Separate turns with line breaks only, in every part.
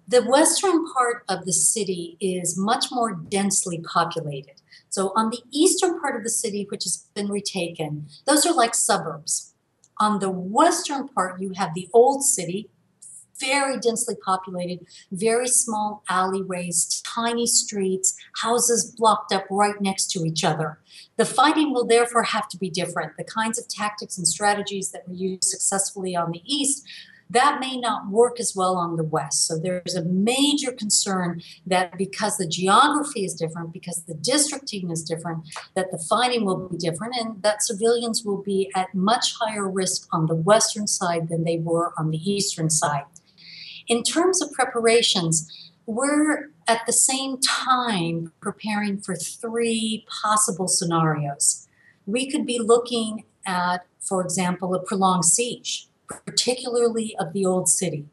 The western part of the city is much more densely populated. So on the eastern part of the city, which has been retaken, those are like suburbs. On the western part, you have the old city, very densely populated, very small alleyways, tiny streets, houses blocked up right next to each other. The fighting will therefore have to be different. The kinds of tactics and strategies that were used successfully on the east, that may not work as well on the west. So there's a major concern that because the geography is different, because the districting is different, that the fighting will be different and that civilians will be at much higher risk on the western side than they were on the eastern side. In terms of preparations, we're at the same time preparing for three possible scenarios. We could be looking at, for example, a prolonged siege, particularly of the old city.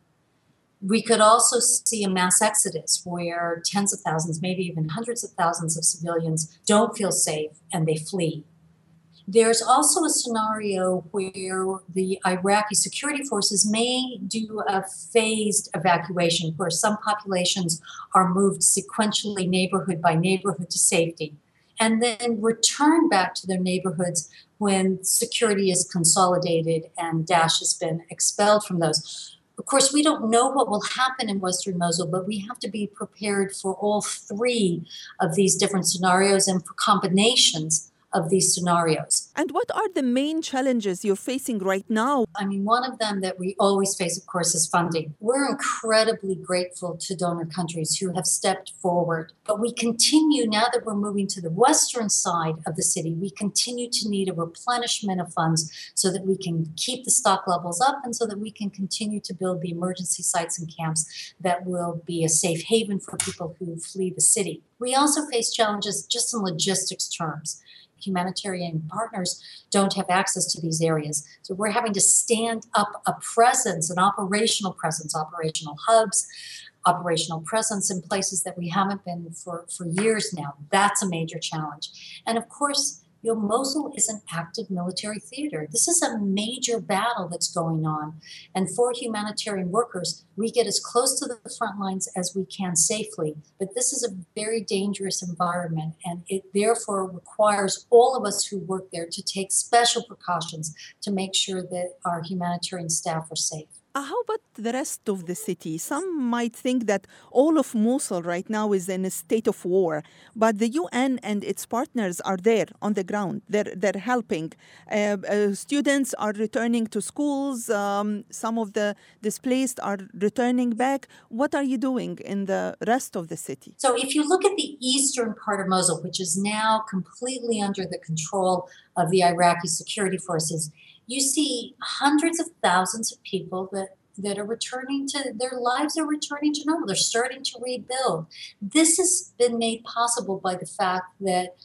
We could also see a mass exodus where tens of thousands, maybe even hundreds of thousands of civilians don't feel safe and they flee. There's also a scenario where the Iraqi security forces may do a phased evacuation where some populations are moved sequentially neighborhood by neighborhood to safety and then return back to their neighborhoods when security is consolidated and Daesh has been expelled from those. Of course, we don't know what will happen in Western Mosul, but we have to be prepared for all three of these different scenarios and for combinations of these scenarios.
And what are the main challenges you're facing right now?
I mean, one of them that we always face, of course, is funding. We're incredibly grateful to donor countries who have stepped forward. But we continue, now that we're moving to the western side of the city, we continue to need a replenishment of funds so that we can keep the stock levels up and so that we can continue to build the emergency sites and camps that will be a safe haven for people who flee the city. We also face challenges just in logistics terms. Humanitarian partners don't have access to these areas. So we're having to stand up a presence, an operational presence, operational hubs, operational presence in places that we haven't been for years now. That's a major challenge. And of course, Mosul is an active military theater. This is a major battle that's going on. And for humanitarian workers, we get as close to the front lines as we can safely. But this is a very dangerous environment, and it therefore requires all of us who work there to take special precautions to make sure that our humanitarian staff are safe.
How about the rest of the city? Some might think that all of Mosul right now is in a state of war, but the UN and its partners are there on the ground. They're helping. Students are returning to schools. Some of the displaced are returning back. What are you doing in the rest of the city?
So if you look at the eastern part of Mosul, which is now completely under the control of the Iraqi security forces, you see hundreds of thousands of people that are returning to their lives, are returning to normal. They're starting to rebuild. This has been made possible by the fact that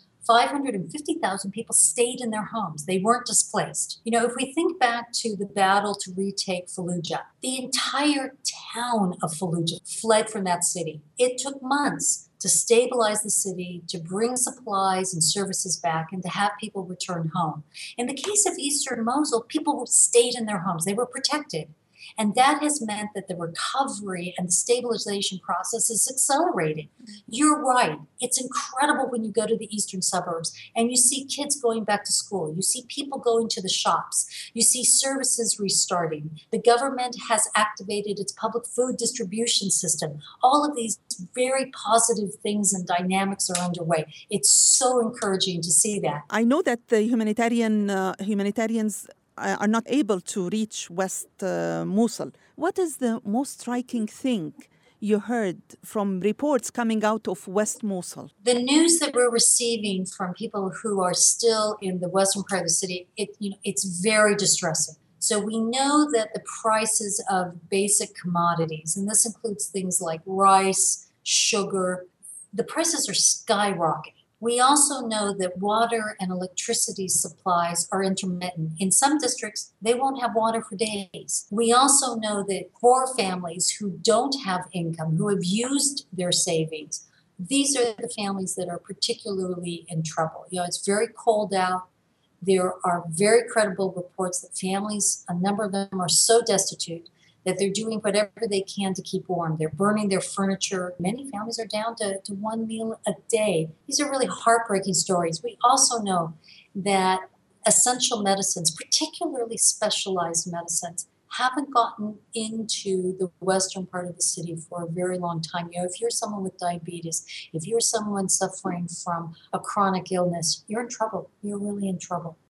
550,000 people stayed in their homes. They weren't displaced. If we think back to the battle to retake Fallujah, the entire town of Fallujah fled from that city. It took months to stabilize the city, to bring supplies and services back, and to have people return home. In the case of Eastern Mosul, people stayed in their homes. They were protected. And that has meant that the recovery and the stabilization process is accelerating. You're right. It's incredible when you go to the eastern suburbs and you see kids going back to school. You see people going to the shops. You see services restarting. The government has activated its public food distribution system. All of these very positive things and dynamics are underway. It's so encouraging to see that.
I know that the humanitarians are not able to reach West Mosul. What is the most striking thing you heard from reports coming out of West Mosul?
The news that we're receiving from people who are still in the western part of the city, it's very distressing. So we know that the prices of basic commodities, and this includes things like rice, sugar, the prices are skyrocketing. We also know that water and electricity supplies are intermittent. In some districts, they won't have water for days. We also know that poor families who don't have income, who have used their savings, these are the families that are particularly in trouble. It's very cold out. There are very credible reports that families, a number of them are so destitute that they're doing whatever they can to keep warm. They're burning their furniture. Many families are down to one meal a day. These are really heartbreaking stories. We also know that essential medicines, particularly specialized medicines, haven't gotten into the western part of the city for a very long time. You know, if you're someone with diabetes, if you're someone suffering from a chronic illness, you're in trouble. You're really in trouble.